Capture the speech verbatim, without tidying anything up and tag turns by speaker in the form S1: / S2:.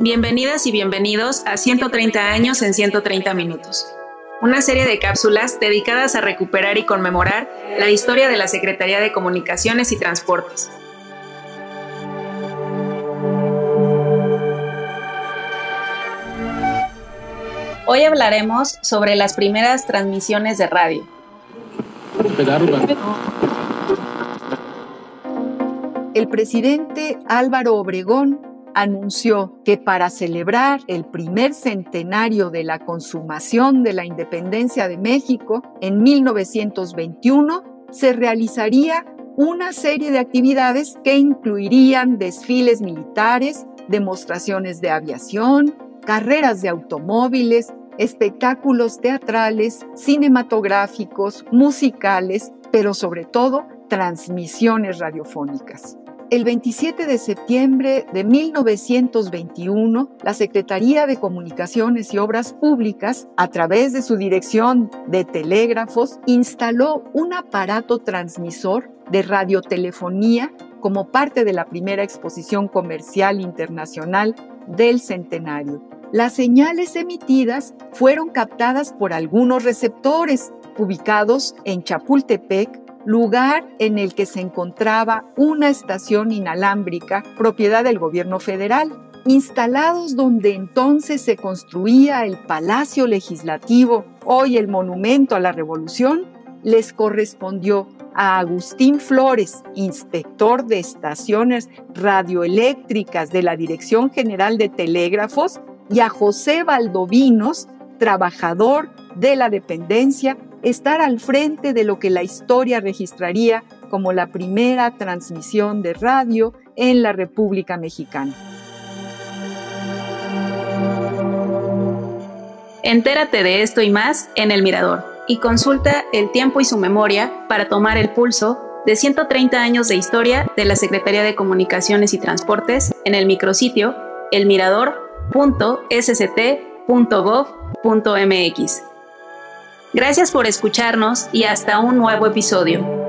S1: Bienvenidas y bienvenidos a ciento treinta años en ciento treinta minutos, una serie de cápsulas dedicadas a recuperar y conmemorar la historia de la Secretaría de Comunicaciones y Transportes. Hoy hablaremos sobre las primeras transmisiones de radio.
S2: El presidente Álvaro Obregón anunció que para celebrar el primer centenario de la consumación de la independencia de México en mil novecientos veintiuno, se realizaría una serie de actividades que incluirían desfiles militares, demostraciones de aviación, carreras de automóviles, espectáculos teatrales, cinematográficos, musicales, pero sobre todo transmisiones radiofónicas. El veintisiete de septiembre de mil novecientos veintiuno, la Secretaría de Comunicaciones y Obras Públicas, a través de su Dirección de Telégrafos, instaló un aparato transmisor de radiotelefonía como parte de la primera exposición comercial internacional del centenario. Las señales emitidas fueron captadas por algunos receptores ubicados en Chapultepec, lugar en el que se encontraba una estación inalámbrica propiedad del gobierno federal, instalados donde entonces se construía el Palacio Legislativo, hoy el Monumento a la Revolución. Les correspondió a Agustín Flores, inspector de estaciones radioeléctricas de la Dirección General de Telégrafos, y a José Valdovinos, trabajador de la dependencia, estar al frente de lo que la historia registraría como la primera transmisión de radio en la República Mexicana.
S1: Entérate de esto y más en El Mirador y consulta El Tiempo y su Memoria para tomar el pulso de ciento treinta años de historia de la Secretaría de Comunicaciones y Transportes en el micrositio el mirador punto s c t punto gov punto m x. Gracias por escucharnos y hasta un nuevo episodio.